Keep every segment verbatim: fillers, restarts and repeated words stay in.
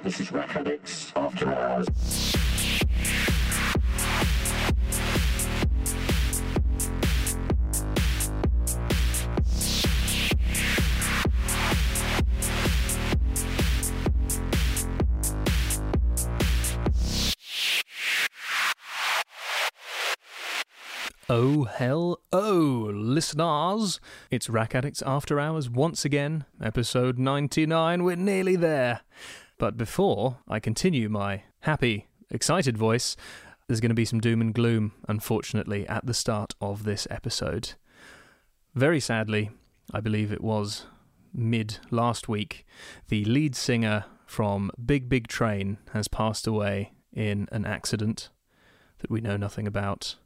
This is Rack Addicts After Hours. Oh, hell, oh, listeners. It's Rack Addicts After Hours once again, episode ninety-nine. We're nearly there. But before I continue my happy, excited voice, there's going to be some doom and gloom, unfortunately, at the start of this episode. Very sadly, I believe it was mid last week, the lead singer from Big Big Train has passed away in an accident that we know nothing about.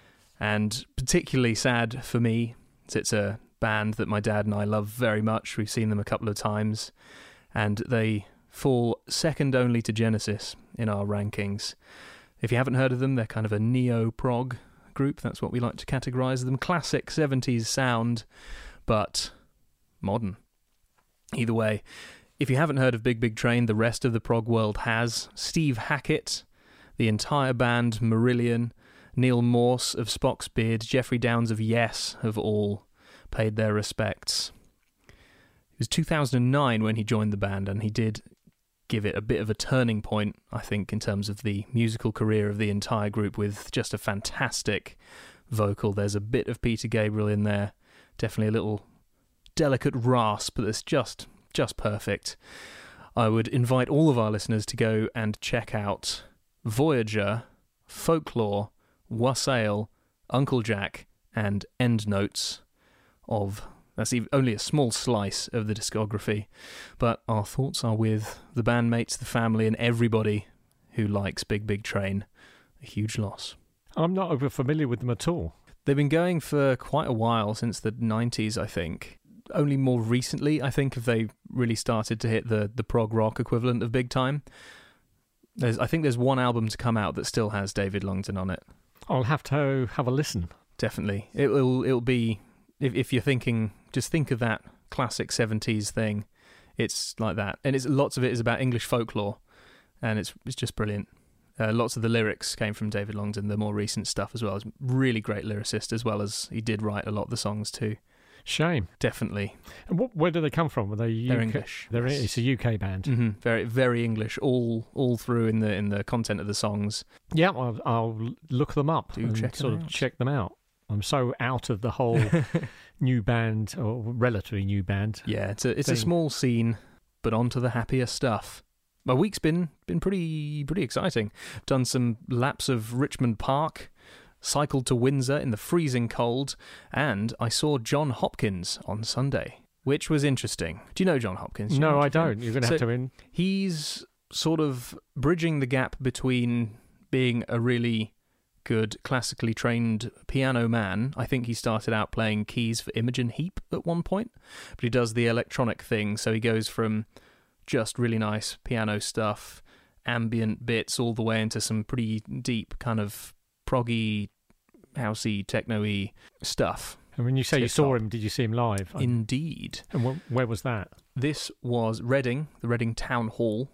And particularly sad for me, as it's a band that my dad and I love very much. We've seen them a couple of times, and they fall second only to Genesis in our rankings. If you haven't heard of them, they're kind of a neo-prog group. That's what we like to categorise them. Classic seventies sound, but modern. Either way, if you haven't heard of Big Big Train, the rest of the prog world has. Steve Hackett, the entire band, Marillion, Neil Morse of Spock's Beard, Jeffrey Downs of Yes have all paid their respects. It was two thousand nine when he joined the band, and he did give it a bit of a turning point, I think, in terms of the musical career of the entire group, with just a fantastic vocal. There's a bit of Peter Gabriel in there, definitely a little delicate rasp that's just, just perfect. I would invite all of our listeners to go and check out Voyager, Folklore, Wassail, Uncle Jack, and Endnotes of, that's even, only a small slice of the discography, but our thoughts are with the bandmates, the family, and everybody who likes Big Big Train. A huge loss. I'm not over familiar with them at all. They've been going for quite a while, since the nineties, I think. Only more recently, I think, have they really started to hit the, the prog rock equivalent of big time. There's, I think there's one album to come out that still has David Longton on it. I'll have to have a listen. Definitely. It will it'll be, if if you're thinking, just think of that classic seventies thing. It's like that. And it's lots of it is about English folklore, and it's it's just brilliant. Uh, lots of the lyrics came from David Longton, the more recent stuff as well. He's a really great lyricist, as well as he did write a lot of the songs too. Shame. Definitely. And what, where do they come from? Are they U K? They're English. They're, yes. It's a U K band. Mm-hmm. Very, very English. All, all through in the in the content of the songs. Yeah, I'll, I'll look them up Do and check sort them of out. check them out. I'm so out of the whole new band, or relatively new band. Yeah, it's a it's a thing. small scene, but on to the happier stuff. My week's been been pretty pretty exciting. Done some laps of Richmond Park. Cycled to Windsor in the freezing cold, and I saw John Hopkins on Sunday, which was interesting. Do you know John Hopkins? Do you No, know I much about don't. him? You're going to So have to in. He's sort of bridging the gap between being a really good classically trained piano man. I think he started out playing keys for Imogen Heap at one point, but he does the electronic thing, so he goes from just really nice piano stuff, ambient bits, all the way into some pretty deep kind of proggy, housey, techno-y stuff. And when you say you Tip saw top. him, did you see him live? Indeed. And wh- where was that? This was Reading, the Reading Town Hall.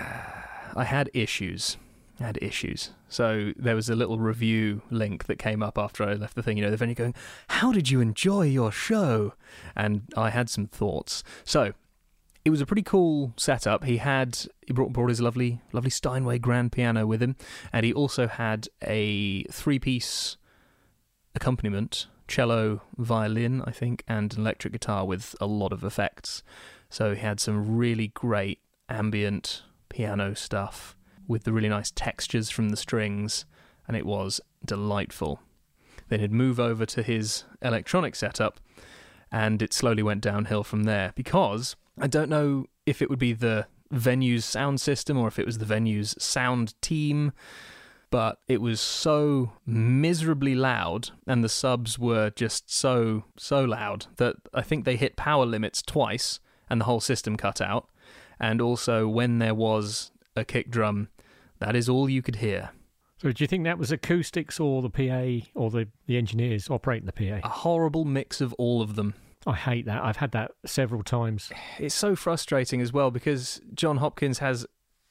I had issues. I had issues. So there was a little review link that came up after I left the thing. You know, the venue going, "How did you enjoy your show?" And I had some thoughts. So it was a pretty cool setup. He had he brought brought his lovely lovely Steinway grand piano with him, and he also had a three-piece accompaniment, cello, violin, I think, and an electric guitar with a lot of effects. So he had some really great ambient piano stuff with the really nice textures from the strings, and it was delightful. Then he'd move over to his electronic setup, and it slowly went downhill from there, because I don't know if it would be the venue's sound system or if it was the venue's sound team, but it was so miserably loud, and the subs were just so, so loud that I think they hit power limits twice and the whole system cut out. And also, when there was a kick drum, that is all you could hear. So do you think that was acoustics or the P A or the, the engineers operating the P A? A horrible mix of all of them. I hate that. I've had that several times. It's so frustrating as well, because John Hopkins has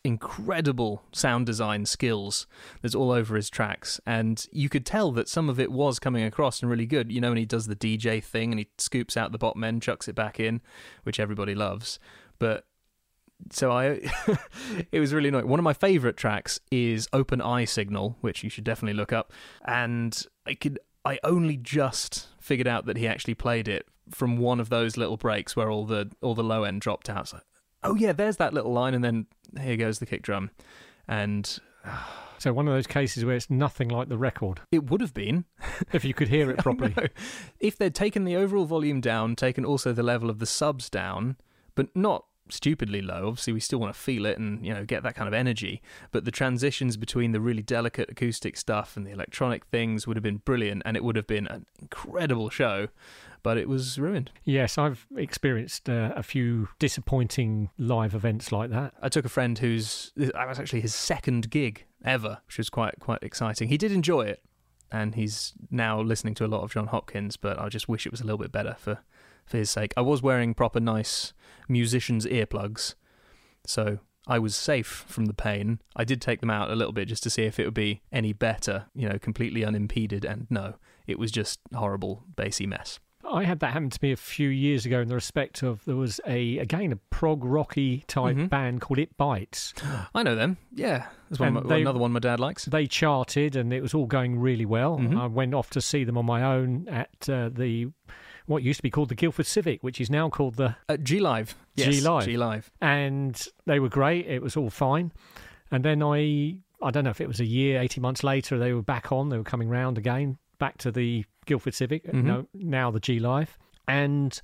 incredible sound design skills that's all over his tracks, and you could tell that some of it was coming across and really good. You know, when he does the D J thing and he scoops out the bottom end, chucks it back in, which everybody loves. But so I, it was really annoying. One of my favourite tracks is Open Eye Signal, which you should definitely look up. And I could, I only just figured out that he actually played it from one of those little breaks where all the all the low end dropped out. It's like, oh yeah, there's that little line, and then here goes the kick drum, and. So one of those cases where it's nothing like the record. It would have been. If you could hear it properly. If they'd taken the overall volume down, taken also the level of the subs down, but not stupidly low. Obviously, we still want to feel it and, you know, get that kind of energy. But the transitions between the really delicate acoustic stuff and the electronic things would have been brilliant, and it would have been an incredible show. But it was ruined. Yes, I've experienced uh, a few disappointing live events like that. I took a friend who's... I was actually his second gig ever, which was quite quite exciting. He did enjoy it, and he's now listening to a lot of John Hopkins, but I just wish it was a little bit better for, for his sake. I was wearing proper nice musician's earplugs, so I was safe from the pain. I did take them out a little bit just to see if it would be any better, you know, completely unimpeded, and no, it was just horrible, bassy mess. I had that happen to me a few years ago in the respect of there was a again a prog rocky type Mm-hmm. band called It Bites. I know them. Yeah, there's one, And they- another one my dad likes. They charted and it was all going really well. Mhm. I went off to see them on my own at uh, the what used to be called the Guildford Civic, which is now called the Uh, G Live. Yes, G Live. G Live. and they were great. It was all fine. And then I I don't know if it was a year, eighteen months later, they were back on. They were coming round again, back to the Guildford Civic, Mhm. no, now the G Live. And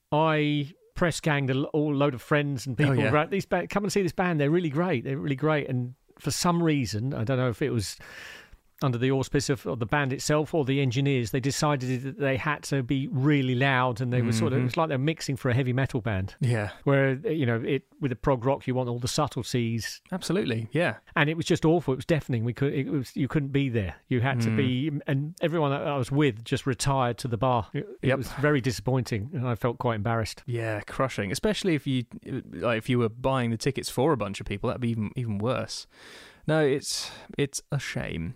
I press ganged a whole load of friends and people. Oh, yeah. Right, these ba- come and see this band. They're really great. They're really great. And for some reason, I don't know if it was under the auspice of, of the band itself or the engineers, they decided that they had to be really loud, and they were sort of, it was like they're mixing for a heavy metal band. Yeah, Where, you know, it with the prog rock, you want all the subtleties, absolutely. Yeah. and it was just awful. It was deafening. We could, it was, you couldn't be there. You had to be, and everyone that I was with just retired to the bar. It, it Yep. was very disappointing, and I felt quite embarrassed. Yeah, crushing. Especially if you like, if you were buying the tickets for a bunch of people, that'd be even even worse. No, it's it's a shame.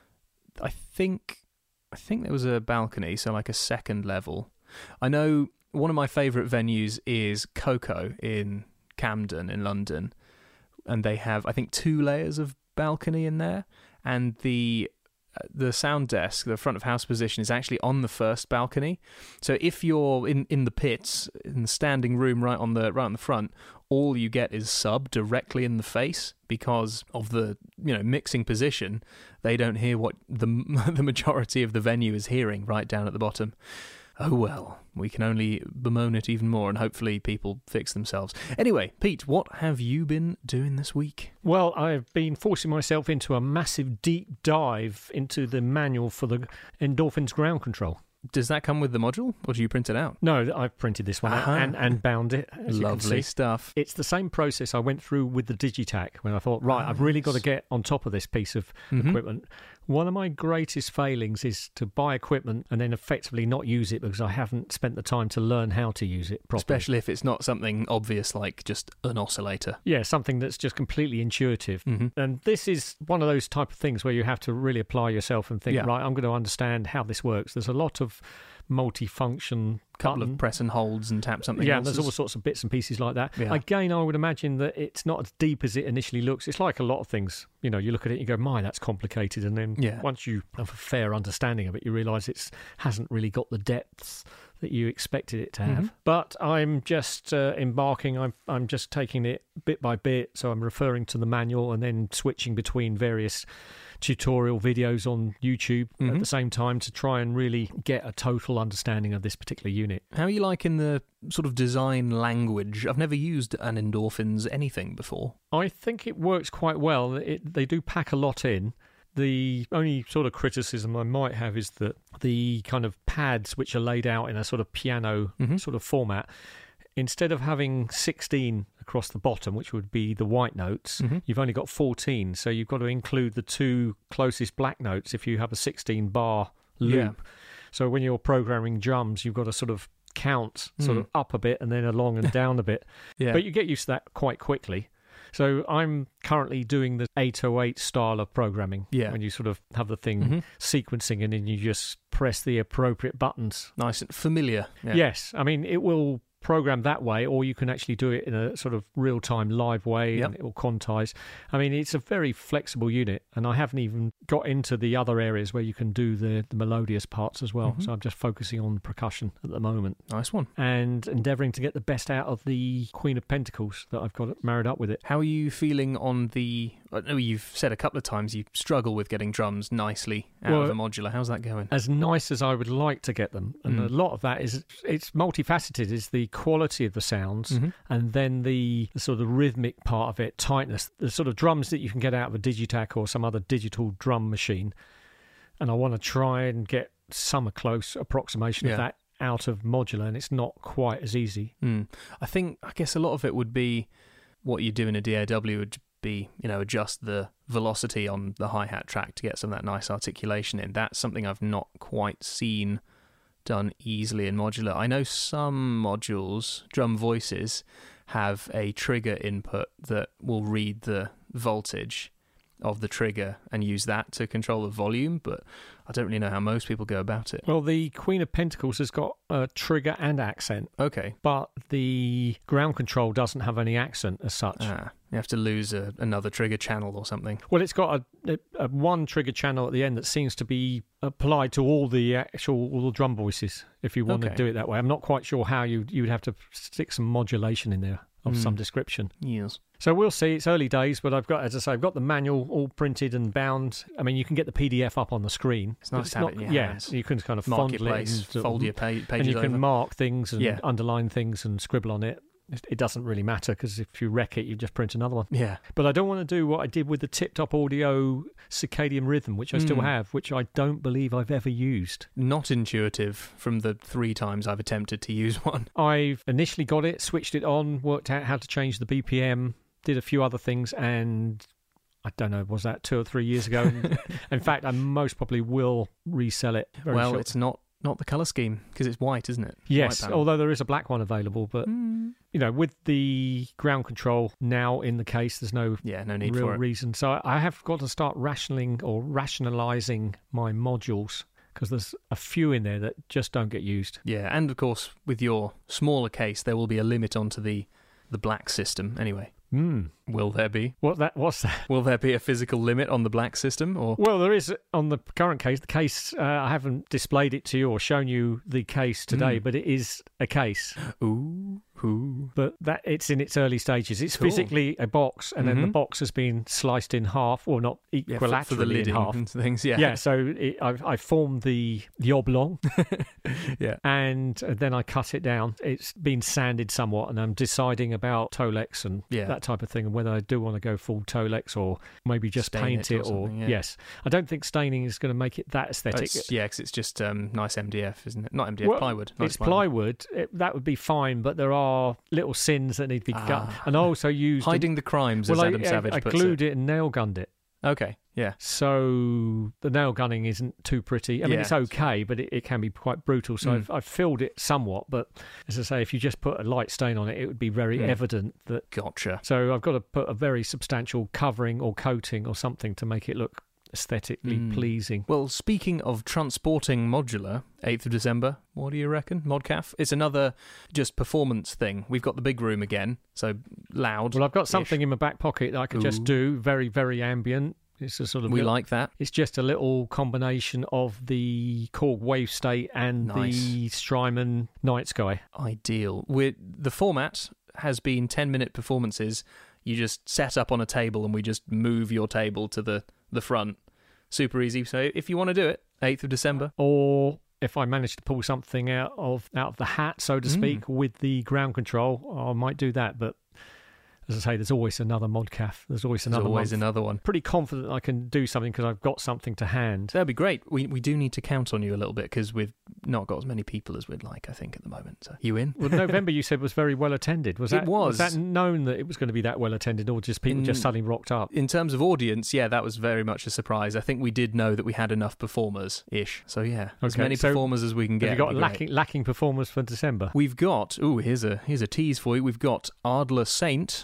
I think I think there was a balcony, so like a second level. I know one of my favourite venues is Coco in Camden in London, and they have I think two layers of balcony in there, and the the sound desk, the front of house position, is actually on the first balcony. So if you're in, in the pits, in the standing room right on the right on the front, all you get is sub directly in the face because of the you know mixing position. They don't hear what the the majority of the venue is hearing right down at the bottom. Oh well, we can only bemoan it even more, and hopefully people fix themselves. Anyway, Pete, what have you been doing this week? Well, I've been forcing myself into a massive deep dive into the manual for the Endorphins ground control. Does that come with the module, or do you print it out? No, I've printed this one out Uh-huh. and, and bound it. As you can Lovely see. stuff. It's the same process I went through with the Digitac when I thought, right, I've really got to get on top of this piece of Mhm. equipment. One of my greatest failings is to buy equipment and then effectively not use it because I haven't spent the time to learn how to use it properly. Especially if it's not something obvious like just an oscillator. Yeah, something that's just completely intuitive. Mhm. And this is one of those type of things where you have to really apply yourself and think, Yeah. right, I'm going to understand how this works. There's a lot of multi-function Couple button. of press and holds and tap something Yeah, else. and there's all sorts of bits and pieces like that. Yeah. Again, I would imagine that it's not as deep as it initially looks. It's like a lot of things. You know, you look at it and you go, my, that's complicated. And then Yeah. once you have a fair understanding of it, you realise it hasn't really got the depths that you expected it to have. Mhm. But I'm just uh, embarking. I'm, I'm just taking it bit by bit. So I'm referring to the manual and then switching between various tutorial videos on YouTube at Mhm. the same time to try and really get a total understanding of this particular unit. How are you liking the sort of design language? I've never used an Endorphins anything before. I think it works quite well. It, they do pack a lot in. The only sort of criticism I might have is that the kind of pads which are laid out in a sort of piano Mhm. sort of format, instead of having sixteen across the bottom, which would be the white notes, Mhm. you've only got fourteen. So you've got to include the two closest black notes if you have a sixteen bar loop. Yeah. So when you're programming drums, you've got to sort of count sort Mm. of up a bit and then along and down a bit. Yeah. But you get used to that quite quickly. So I'm currently doing the eight oh eight style of programming. Yeah. When you sort of have the thing Mm-hmm. sequencing and then you just press the appropriate buttons. Nice and familiar. Yeah. Yes. I mean, it will program that way, or you can actually do it in a sort of real-time live way, Yep. and it will quantize. I mean, it's a very flexible unit, and I haven't even got into the other areas where you can do the, the melodious parts as well. Mhm. So I'm just focusing on the percussion at the moment Nice one. and endeavouring to get the best out of the Queen of Pentacles that I've got married up with it. How are you feeling on the... I know you've said a couple of times you struggle with getting drums nicely out Well, of a modular. How's that going? As nice as I would like to get them, and Mm. a lot of that is it's multifaceted. Is the quality of the sounds, Mhm. and then the, the sort of rhythmic part of it, tightness, the sort of drums that you can get out of a Digitac or some other digital drum machine. And I want to try and get some close approximation Yeah. of that out of modular, and it's not quite as easy. Mm. I think, I guess a lot of it would be what you do in a D A W would be, you know, adjust the velocity on the hi-hat track to get some of that nice articulation in. That's something I've not quite seen done easily in modular. I know some modules, drum voices, have a trigger input that will read the voltage of the trigger and use that to control the volume, but I don't really know how most people go about it. Well, the Queen of Pentacles has got a trigger and accent, Okay. but the ground control doesn't have any accent as such. Ah, you have to lose a, another trigger channel or something. Well, it's got a, a, a one trigger channel at the end that seems to be applied to all the actual all the drum voices. If you want Okay. to do it that way, I'm not quite sure how you you would have to stick some modulation in there of Mm. some description. Yes. So we'll see. It's early days, but I've got, as I say, I've got the manual all printed and bound. I mean, you can get the P D F up on the screen. It's but nice to have it in your yeah, hands. you can kind of fondle it Marketplace, and, sort of- fold your pa- pages and you can over. mark things and Yeah. underline things and scribble on it. It it doesn't really matter because if you wreck it, you just print another one. Yeah. But I don't want to do what I did with the Tip Top Audio Circadian Rhythm, which I still Mm. have, which I don't believe I've ever used. Not intuitive from the three times I've attempted to use one. I've initially got it, switched it on, worked out how to change the B P M, did a few other things, and I don't know, was that two or three years ago? In fact, I most probably will resell it. Very well, short- it's not, not the colour scheme because it's white, isn't it? Yes, White panel. although there is a black one available, but Mm. you know, with the ground control now in the case, there's no Yeah, no need real for it. reason. So I I have got to start rationing or rationalizing my modules because there's a few in there that just don't get used. Yeah, and of course, with your smaller case, there will be a limit onto the, the black system anyway. Hmm. Will there be? What that? What's that? Will there be a physical limit on the black system? Or Well, there is on the current case. The case uh, I haven't displayed it to you or shown you the case today, Mm. but it is a case. ooh, ooh. But that it's in its early stages. It's Cool. physically a box, and then the Mhm. box has been sliced in half, or not Yeah, for, equilaterally for the lidding in half. and things. Yeah, Yeah, so it, I've I formed the the oblong, yeah. and then I cut it down. It's been sanded somewhat, and I'm deciding about Tolex and Yeah. that type of thing, and whether I do want to go full Tolex or maybe just Stain paint it or it, or, something, yeah. yes. I don't think staining is going to make it that Oh, aesthetic. it's, yeah, because it's just um, nice M D F, isn't it? Not M D F, Well, plywood. Nice it's plywood. It, that would be fine, but there are little sins that need to be cut. Ah. And I also used Hiding the crimes, well, as I, Adam I- Savage I puts glued it. it and nail gunned it. Okay, yeah. So the nail gunning isn't too pretty. I mean, Yeah. it's okay, but it, it can be quite brutal. So Mm. I've, I've filled it somewhat. But as I say, if you just put a light stain on it, it would be very Mm. evident that. Gotcha. So I've got to put a very substantial covering or coating or something to make it look aesthetically Mm. pleasing. Well, speaking of transporting modular, eighth of December, what do you reckon? ModCaf? It's another just performance thing. We've got the big room again, so loud. Well, I've got something in my back pocket that I could just Ooh. do. Very, very ambient. It's a sort of We little- like that. It's just a little combination of the Korg Wave State and Nice. the Strymon Night Sky. Ideal. We're, the format has been ten-minute performances. You just set up on a table and we just move your table to the, the front. Super easy. So if you want to do it, eighth of December. Or if I manage to pull something out of out of the hat, so to Mm. speak, with the ground control, I might do that. But as I say, there's always another ModCaf. There's always There's another always month. another one. Pretty confident I can do something because I've got something to hand. That'd be great. We we do need to count on you a little bit because we've not got as many people as we'd like, I think, at the moment. So you in? Well, November you said was very well attended. Was It that was. that known that it was going to be that well attended, or just people In- just suddenly rocked up? In terms of audience, yeah, that was very much a surprise. I think we did know that we had enough performers-ish. So yeah, as Okay, many so performers as we can get. Have you got would be great. lacking lacking performers for December? We've got, ooh, here's a here's a tease for you. We've got Ardler Saint,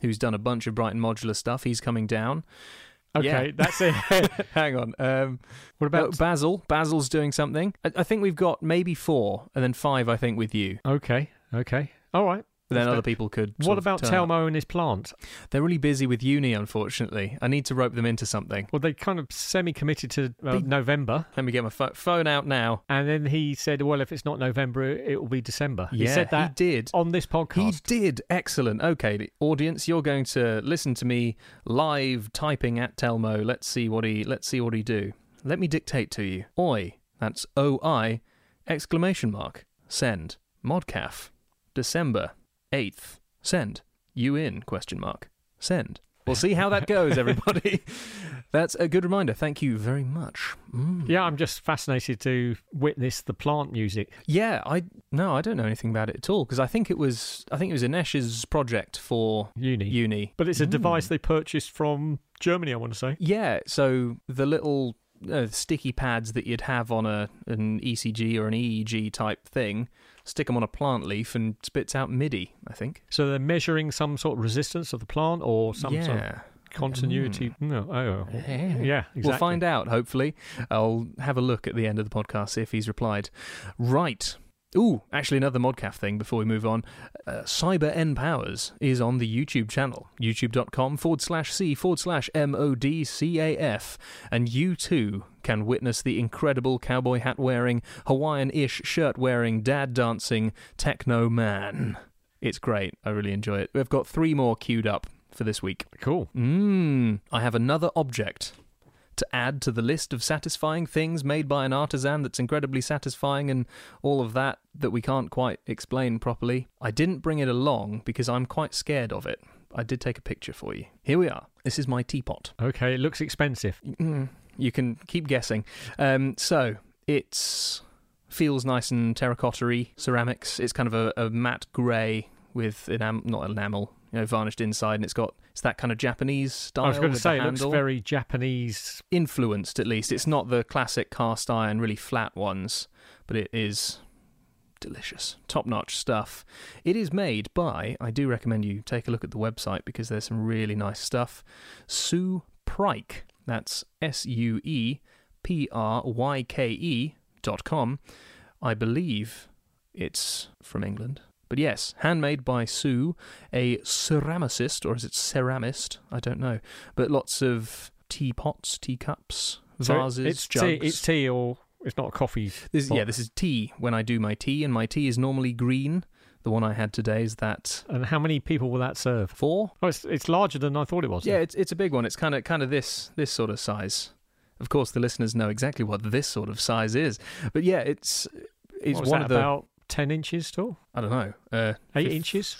who's done a bunch of Brighton Modular stuff. He's coming down. Okay, Yeah. that's it. Hang on. Um, What about... oh, Basil? Basil's doing something. I, I think we've got maybe four, and then five, I think, with you. Okay, okay. All right. But then That's other fair. people could. sort What of about turn up. Telmo and his plant? They're really busy with uni, unfortunately. I need to rope them into something. Well, they kind of semi-committed to uh, They- November, Let me get my pho- phone out now. and then he said, well, if it's not November, it it will be December. he Yeah, said that he did. on this He podcast. did. Excellent. Okay, the audience, you're going to listen to me live typing at Telmo. Let's see what he. Let's see what he do. Let me dictate to you. Oi. That's O I. Exclamation mark. Send. Modcaf. December eighth. Send. You in? Question mark. Send. We'll see how that goes, everybody. That's a good reminder. Thank you very much. Mm. Yeah, I'm just fascinated to witness the plant music. Yeah, I no, I don't know anything about it at all because I think it was I think it was Inesh's project for Uni. uni. But it's a Mm. device they purchased from Germany, I want to say. Yeah, so the little uh, sticky pads that you'd have on a an E C G or an E E G type thing, stick them on a plant leaf and spits out MIDI, I think. So they're measuring some sort of resistance of the plant or some yeah. sort of continuity. No, oh, yeah, exactly. We'll find out, hopefully. I'll have a look at the end of the podcast, see if he's replied. Right. Ooh, actually another Modcaf thing before we move on. Uh, Cyber N Powers is on the YouTube channel, youtube.com forward slash C forward slash M-O-D-C-A-F. And you too can witness the incredible cowboy hat wearing, Hawaiian-ish shirt wearing, dad dancing techno man. It's great. I really enjoy it. We've got three more queued up for this week. Cool. Mmm, I have another object to add to the list of satisfying things made by an artisan that's incredibly satisfying and all of that that we can't quite explain properly. I didn't bring it along because I'm quite scared of it. I did take a picture for you. Here we are. This is my teapot. Okay, it looks expensive. Mm, you can keep guessing. Um, so, it's feels nice and terracotta-y ceramics. It's kind of a, a matte grey with enam- not enamel, you know, varnished inside, and it's got it's that kind of Japanese style. I was going to with say, the it looks handle. very Japanese. Influenced, at least. It's not the classic cast iron, really flat ones, but it is delicious, top-notch stuff. It is made by, I do recommend you take a look at the website because there's some really nice stuff, Sue Pryke. That's S U E P R Y K E dot com. I believe it's from England. But yes, handmade by Sue, a ceramicist, or is it ceramist? I don't know. But lots of teapots, teacups, So vases, it's jugs. tea, it's tea or it's not a coffee. This, pot. yeah, this is tea when I do my tea, and my tea is normally green. The one I had today is that And how many people will that serve? four. Oh, it's, it's larger than I thought it was. Yeah, it's it's a big one. It's kind of kind of this this sort of size. Of course, the listeners know exactly what this sort of size is. But yeah, it's it's What was one that, of the about ten inches tall? I don't know, uh, Eight fif- inches?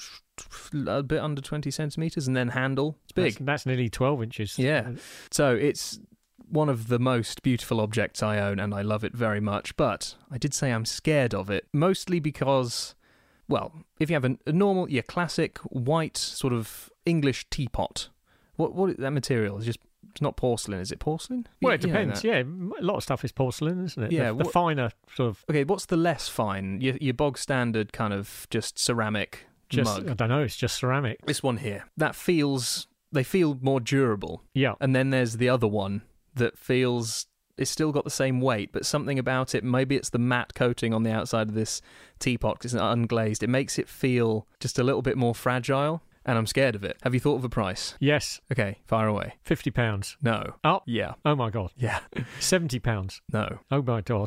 a bit under twenty centimeters, and then handle. It's big. That's, that's nearly twelve inches. Yeah. So it's one of the most beautiful objects I own, and I love it very much. But I did say I'm scared of it, mostly because, well, if you have a, a normal, your classic white sort of English teapot, what what that material is just. It's not porcelain, is it porcelain? Well, it You know depends. that. Yeah, a lot of stuff is porcelain, isn't it? Yeah, The, the what- finer sort of. Okay, what's the less fine? Your, your bog standard kind of just ceramic Just, mug. I don't know. It's just ceramic. This one here. That feels, they feel more durable. Yeah. And then there's the other one that feels, it's still got the same weight, but something about it, maybe it's the matte coating on the outside of this teapot, 'cause it's unglazed. It makes it feel just a little bit more fragile, and I'm scared of it. Have you thought of a price? Yes. Okay, fire away. Fifty pounds. No. Oh. Yeah. Oh my god. Yeah. Seventy pounds. No. Oh my god.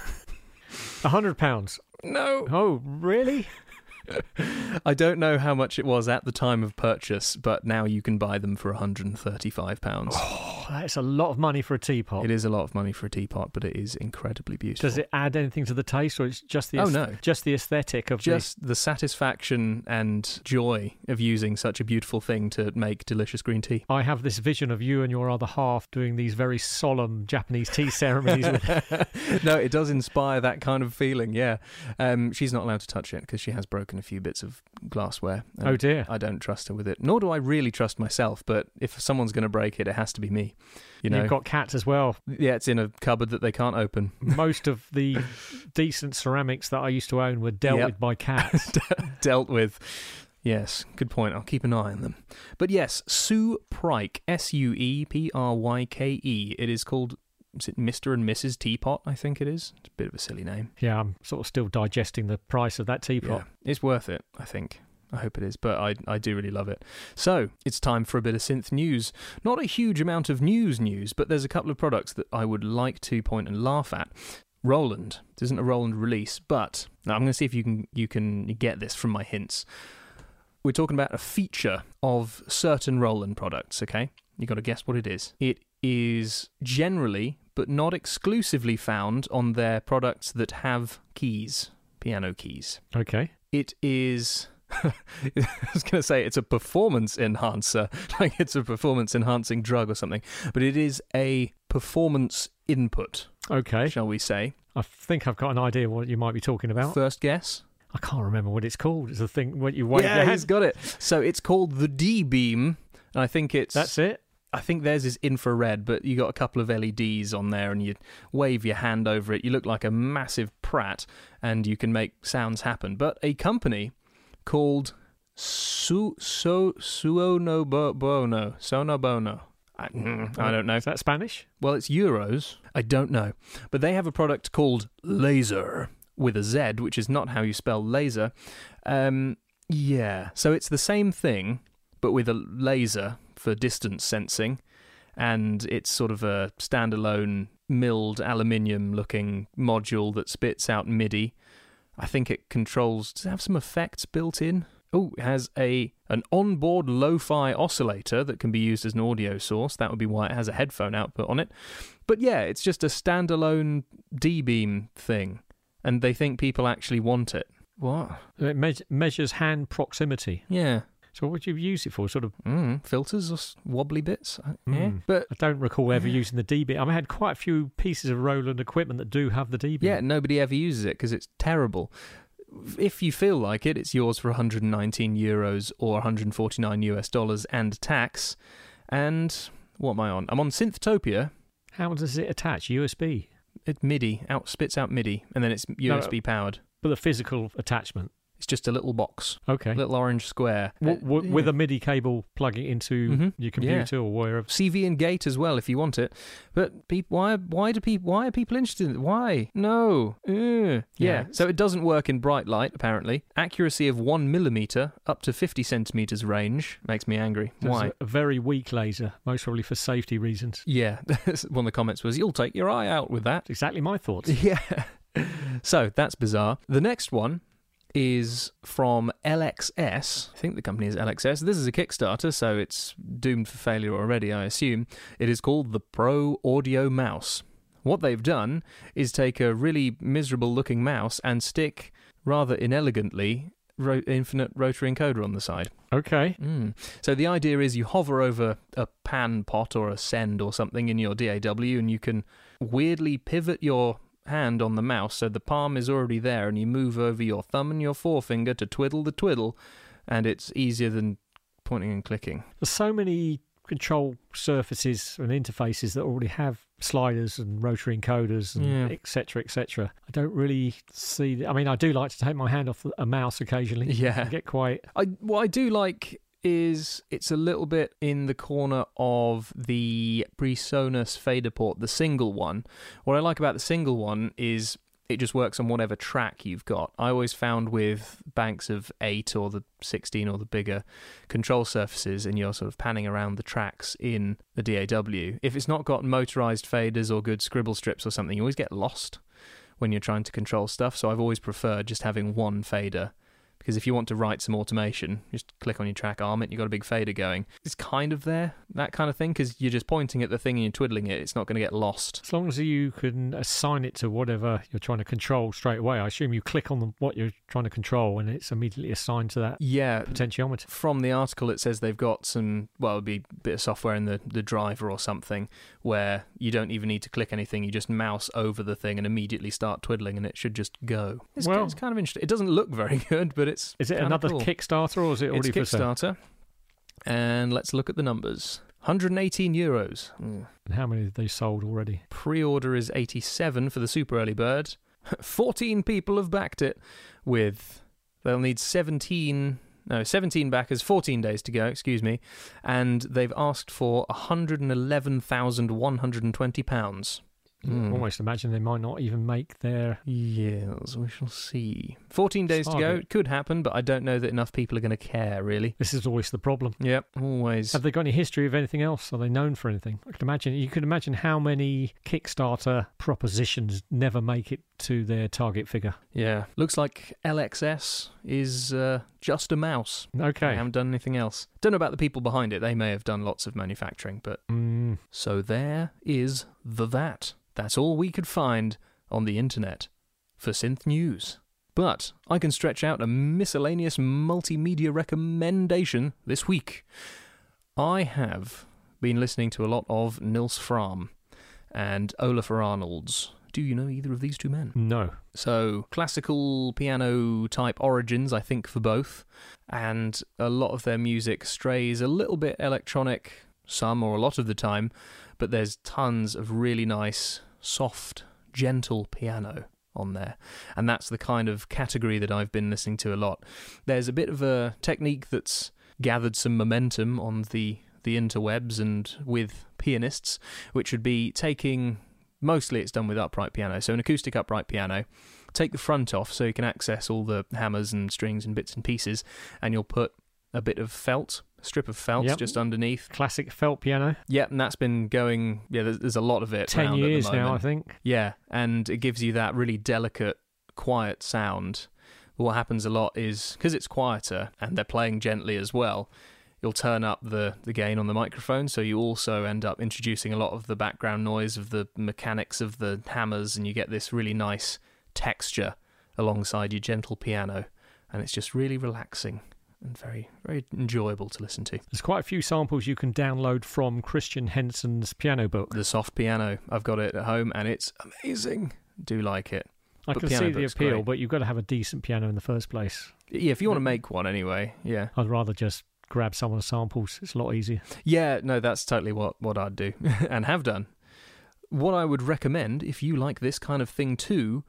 A hundred pounds. No. Oh really? I don't know how much it was at the time of purchase, but now you can buy them for one hundred thirty-five pounds. Oh, that's a lot of money for a teapot. It is a lot of money for a teapot, but it is incredibly beautiful. Does it add anything to the taste, or it's just the Oh, aes- no. just the aesthetic of Just the satisfaction and joy of using such a beautiful thing to make delicious green tea. the... I have this vision of you and your other half doing these very solemn Japanese tea ceremonies with No, it does inspire that kind of feeling, yeah. Um, she's not allowed to touch it because she has broken a few bits of glassware. and Oh dear. I don't trust her with it. Nor do I really trust myself, but if someone's going to break it, it has to be me. You know? You've got cats as well. Yeah, it's in a cupboard that they can't open. Most of the decent ceramics that I used to own were dealt Yep. with by cats. Dealt with. Yes, good point. I'll keep an eye on them. But yes, Suepryke, S U E P R Y K E. It is called, is it Mister and Missus Teapot, I think it is. It's a bit of a silly name. Yeah, I'm sort of still digesting the price of that teapot. Yeah, it's worth it, I think. I hope it is, but I I do really love it. So, it's time for a bit of synth news. Not a huge amount of news news, but there's a couple of products that I would like to point and laugh at. Roland. This isn't a Roland release, but now I'm going to see if you can you can get this from my hints. We're talking about a feature of certain Roland products, okay? You got to guess what it is. It is generally, but not exclusively, found on their products that have keys, piano keys. Okay. It is... I was going to say it's a performance enhancer, like it's a performance enhancing drug or something, but it is a performance input. Okay. Shall we say? I think I've got an idea what you might be talking about. First guess? I can't remember what it's called. It's the thing when you wave yeah, your hand. he's got it. So it's called the D-Beam, and I think it's... That's it? I think theirs is infrared, but you got a couple of L E Ds on there, and you wave your hand over it. You look like a massive prat, and you can make sounds happen. But a company called Su So Suonobono Sonobono. I, I don't know. Is that Spanish? Well, it's euros. I don't know. But they have a product called Laser with a Z, which is not how you spell laser. Um, yeah. So it's the same thing, but with a laser for distance sensing. And it's sort of a standalone milled aluminium-looking module that spits out MIDI. I think it controls... Does it have some effects built in? Oh, it has a an onboard lo-fi oscillator that can be used as an audio source. That would be why it has a headphone output on it. But yeah, it's just a standalone D-Beam thing. And they think people actually want it. What? It me- measures hand proximity. Yeah. So what would you use it for? Sort of mm, filters or s- wobbly bits? Mm. Yeah. But I don't recall ever using the D-Beam. I mean, I had quite a few pieces of Roland equipment that do have the D-Beam. Yeah, nobody ever uses it because it's terrible. If you feel like it, it's yours for one hundred nineteen euros or one hundred forty-nine US dollars and tax. And what am I on? I'm on Synthtopia. How does it attach? U S B? It MIDI, out spits out MIDI, and then it's U S B no, powered. But the physical attachment? It's just a little box. Okay. A little orange square. W- w- uh, with yeah. a MIDI cable plugging into mm-hmm. your computer yeah. or wherever. C V and gate as well if you want it. But pe- why why do people why are people interested in it? Why? No. Uh. Yeah. yeah. So it doesn't work in bright light, apparently. Accuracy of one millimeter up to fifty centimeters range. Makes me angry. So why? It's a very weak laser, most probably for safety reasons. Yeah. One of the comments was, you'll take your eye out with that. That's exactly my thoughts. Yeah. So that's bizarre. The next one is from L X S. I think the company is L X S. This is a Kickstarter, so it's doomed for failure already, I assume. It is called the Pro Audio Mouse. What they've done is take a really miserable-looking mouse and stick, rather inelegantly, ro- infinite rotary encoder on the side. Okay. Mm. So the idea is you hover over a pan pot or a send or something in your D A W, and you can weirdly pivot your hand on the mouse so the palm is already there, and you move over your thumb and your forefinger to twiddle the twiddle, and it's easier than pointing and clicking. There's so many control surfaces and interfaces that already have sliders and rotary encoders and yeah. et cetera, et cetera. I don't really see... The, I mean, I do like to take my hand off a mouse occasionally. Yeah. I get quite... I, what I do like is it's a little bit in the corner of the PreSonus fader port, the single one. What I like about the single one is it just works on whatever track you've got. I always found with banks of eight or the sixteen or the bigger control surfaces, and you're sort of panning around the tracks in the D A W, if it's not got motorized faders or good scribble strips or something, you always get lost when you're trying to control stuff. So I've always preferred just having one fader. Because if you want to write some automation, just click on your track, arm it, you've got a big fader going. It's kind of there, that kind of thing, because you're just pointing at the thing and you're twiddling it. It's not going to get lost. As long as you can assign it to whatever you're trying to control straight away. I assume you click on the, what you're trying to control and it's immediately assigned to that yeah, potentiometer. From the article, it says they've got some, well, it would be a bit of software in the, the driver or something, where you don't even need to click anything. You just mouse over the thing and immediately start twiddling and it should just go. It's, well, it's kind of interesting. It doesn't look very good, but it's Is it another cool. Kickstarter, or is it already it's for sale? Kickstarter. And let's look at the numbers. one hundred eighteen euros. Mm. And how many have they sold already? Pre-order is eighty-seven for the super early bird. fourteen people have backed it with... They'll need seventeen no, seventeen backers, fourteen days to go, excuse me, and they've asked for one hundred eleven thousand one hundred twenty pounds. Mm. Almost imagine they might not even make their... Yes, we shall see. fourteen days Target. to go. It could happen, but I don't know that enough people are going to care, really. This is always the problem. Yep, always. Have they got any history of anything else? Are they known for anything? I could imagine. You could imagine how many Kickstarter propositions never make it to their target figure. Yeah. Looks like L X S is uh, just a mouse. Okay. They haven't done anything else. Don't know about the people behind it. They may have done lots of manufacturing, but... Mm. So there is the that. That's all we could find on the internet for Synth News. But I can stretch out a miscellaneous multimedia recommendation this week. I have been listening to a lot of Nils Frahm and Olafur Arnalds. Do you know either of these two men? No. So, classical piano type origins, I think, for both. And a lot of their music strays a little bit electronic, some or a lot of the time, but there's tons of really nice, soft, gentle piano on there. And that's the kind of category that I've been listening to a lot. There's a bit of a technique that's gathered some momentum on the, the interwebs and with pianists, which would be taking... Mostly it's done with upright piano, so an acoustic upright piano. Take the front off so you can access all the hammers and strings and bits and pieces, and you'll put a bit of felt, a strip of felt Yep. just underneath. Classic felt piano. Yep, and that's been going, yeah, there's, there's a lot of it Ten around years at the now, I moment. think. Yeah, and it gives you that really delicate, quiet sound. But what happens a lot is, because it's quieter, and they're playing gently as well, you'll turn up the, the gain on the microphone, so you also end up introducing a lot of the background noise of the mechanics of the hammers, and you get this really nice texture alongside your gentle piano, and it's just really relaxing and very, very enjoyable to listen to. There's quite a few samples you can download from Christian Henson's piano book. The soft piano, I've got it at home, and it's amazing. Do like it. I But can piano see the book's appeal, great. but you've got to have a decent piano in the first place. Yeah, if you want to make one anyway, yeah. I'd rather just grab someone's samples. It's a lot easier. Yeah, no, that's totally what, what I'd do and have done. What I would recommend, if you like this kind of thing too,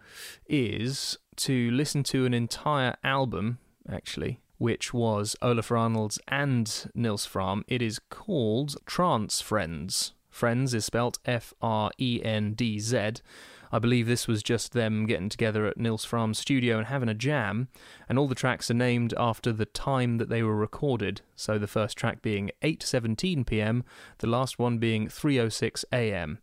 is to listen to an entire album, actually, which was Olafur Arnalds and Nils Frahm. It is called Trance Friends. Friends is spelt F R E N D Z. I believe this was just them getting together at Nils Fram's studio and having a jam, and all the tracks are named after the time that they were recorded. So the first track being eight seventeen p.m, the last one being three oh six a.m.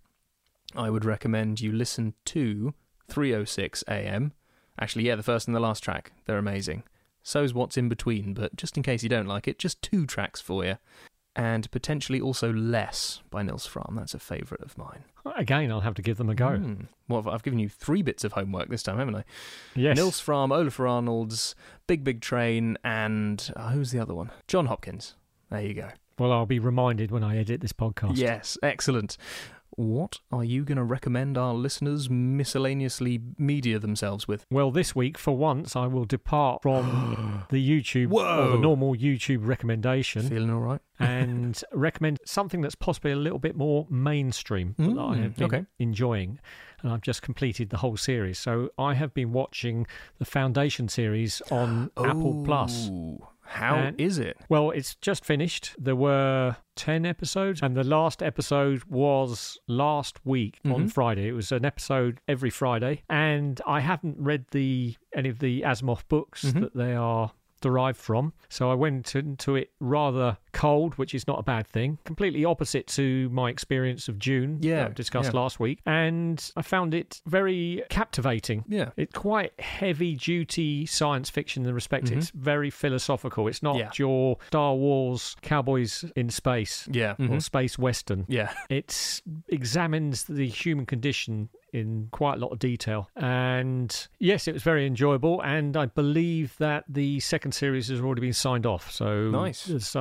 I would recommend you listen to three oh six a.m. Actually, yeah, the first and the last track. They're amazing. So's what's in between, but just in case you don't like it, just two tracks for you. And potentially also Less by Nils Frahm. That's a favourite of mine. Again, I'll have to give them a go. Mm. Well, I've given you three bits of homework this time, haven't I? Yes. Nils Frahm, Olafur Arnalds, Big Big Train, and uh, who's the other one? John Hopkins. There you go. Well, I'll be reminded when I edit this podcast. Yes, excellent. What are you going to recommend our listeners miscellaneously media themselves with? Well, this week, for once, I will depart from the YouTube Whoa. or the normal YouTube recommendation Feeling all right? and recommend something that's possibly a little bit more mainstream that I Mm, have been okay. enjoying. And I've just completed the whole series. So I have been watching the Foundation series on Apple Plus. Ooh, How is And- it? Well, it's just finished. There were ten episodes, and the last episode was last week on Mhm. Friday. It was an episode every Friday, and I haven't read the any of the Asimov books Mhm. that they are derived from, so I went into it rather cold, which is not a bad thing. Completely opposite to my experience of Dune Yeah, that I discussed yeah. last week, and I found it very captivating. Yeah. It's quite heavy-duty science fiction in the respect Mhm. it's very philosophical. It's not Yeah. your Star Wars cowboys in space Yeah. or mhm. space western. Yeah. It examines the human condition in quite a lot of detail. And yes, it was very enjoyable. And I believe that the second series has already been signed off. So Nice. there's some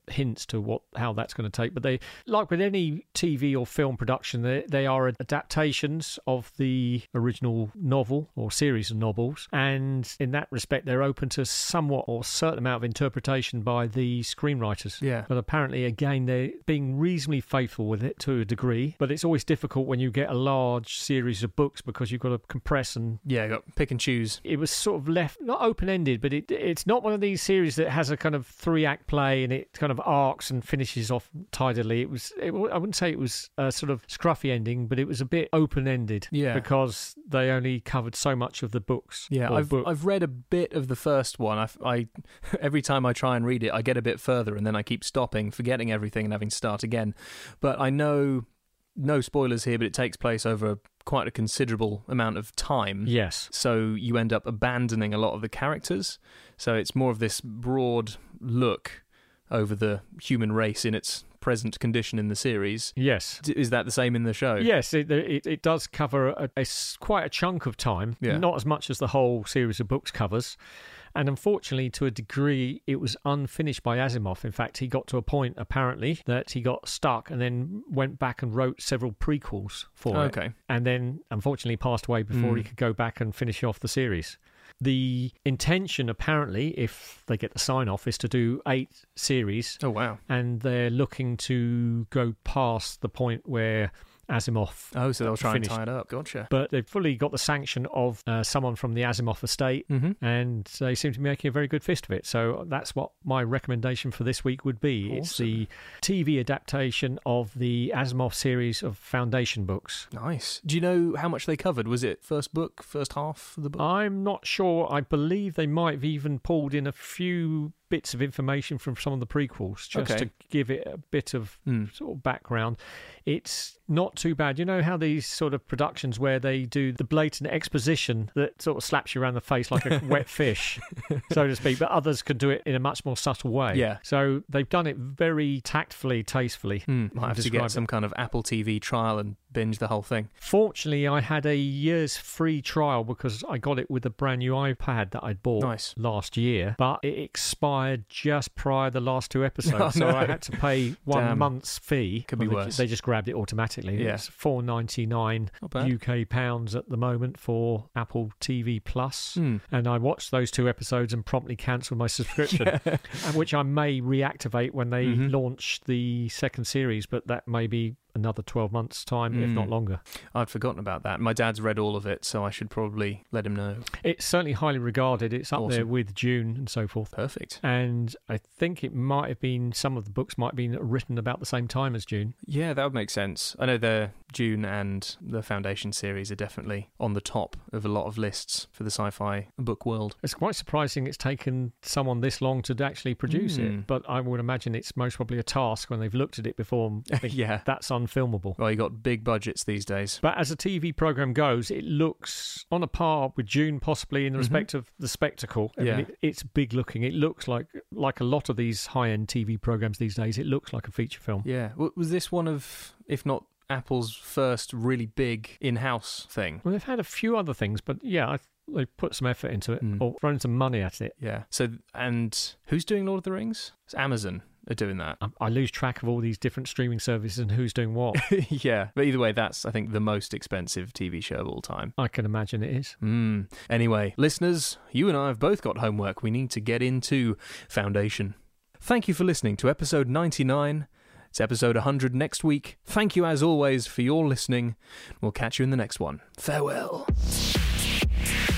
hints to what how that's going to take. But they, like with any T V or film production, they, they are adaptations of the original novel or series of novels. And in that respect, they're open to somewhat or certain amount of interpretation by the screenwriters. Yeah. But apparently, again, they're being reasonably faithful with it to a degree. But it's always difficult when you get a large series of books because you've got to compress and... Yeah, got pick and choose. It was sort of left, not open-ended, but it it's not one of these series that has a kind of three-act play and it kind of arcs and finishes off tidily. It was, it, I wouldn't say it was a sort of scruffy ending, but it was a bit open-ended. Yeah. Because they only covered so much of the books. Yeah, I've book. I've read a bit of the first one. I, I every time I try and read it, I get a bit further and then I keep stopping, forgetting everything and having to start again. But I know, no spoilers here, but it takes place over quite a considerable amount of time. Yes. So you end up abandoning a lot of the characters. So it's more of this broad look over the human race in its present condition in the series. Yes. Is that the same in the show? Yes, it it, it does cover a, a, quite a chunk of time. Yeah. Not as much as the whole series of books covers. And unfortunately, to a degree, it was unfinished by Asimov. In fact, he got to a point, apparently, that he got stuck and then went back and wrote several prequels for it. Okay. And then, unfortunately, passed away before Mm. he could go back and finish off the series. The intention, apparently, if they get the sign-off, is to do eight series. Oh, wow. And they're looking to go past the point where Asimov Oh, so they'll try finished. and tie it up. Gotcha. But they've fully got the sanction of uh, someone from the Asimov estate, Mm-hmm. and they seem to be making a very good fist of it. So that's what my recommendation for this week would be. Awesome. It's the T V adaptation of the Asimov series of Foundation books. Nice. Do you know how much they covered? Was it first book, first half of the book? I'm not sure. I believe they might have even pulled in a few bits of information from some of the prequels just Okay. to give it a bit of Mm. sort of background. It's not too bad. You know how these sort of productions where they do the blatant exposition that sort of slaps you around the face like a wet fish, so to speak, but others can do it in a much more subtle way. Yeah. So they've done it very tactfully, tastefully. Mm, might have to describe get it. some kind of Apple T V trial and binge the whole thing. Fortunately, I had a year's free trial because I got it with a brand new iPad that I'd bought Nice. last year, but it expired just prior to the last two episodes, Oh, so no. I had to pay one Damn. month's fee. Could be Well, they- worse. They just grabbed it automatically. Yeah. It's four ninety-nine Not bad. U K pounds at the moment for Apple T V Plus. Mm. And I watched those two episodes and promptly cancelled my subscription, Yeah. and which I may reactivate when they Mhm. launch the second series, but that may be another twelve months' time, if Mm. not longer. I'd forgotten about that. My dad's read all of it, so I should probably let him know. It's certainly highly regarded. It's up there Awesome. with Dune and so forth. Perfect. And I think it might have been, some of the books might have been written about the same time as Dune. Yeah, that would make sense. I know the Dune and the Foundation series are definitely on the top of a lot of lists for the sci-fi book world. It's quite surprising it's taken someone this long to actually produce Mm. it, but I would imagine it's most probably a task when they've looked at it before and think, Yeah. that's unfilmable. Well, you got big budgets these days. But as a T V program goes, it looks on a par with Dune, possibly in the Mhm. respect of the spectacle. I Yeah. mean, it, it's big looking. It looks like like a lot of these high end T V programs these days. It looks like a feature film. Yeah. W- Was this one of, if not Apple's first really big in-house thing? Well, they've had a few other things, but yeah, I, they put some effort into it Mm. or thrown some money at it. Yeah. So, and who's doing Lord of the Rings? It's Amazon are doing that. I, I lose track of all these different streaming services and who's doing what. Yeah. But either way, that's, I think, the most expensive T V show of all time. I can imagine it is. Mm. Anyway, listeners, you and I have both got homework. We need to get into Foundation. Thank you for listening to episode ninety-nine. It's episode one hundred next week. Thank you, as always, for your listening. We'll catch you in the next one. Farewell.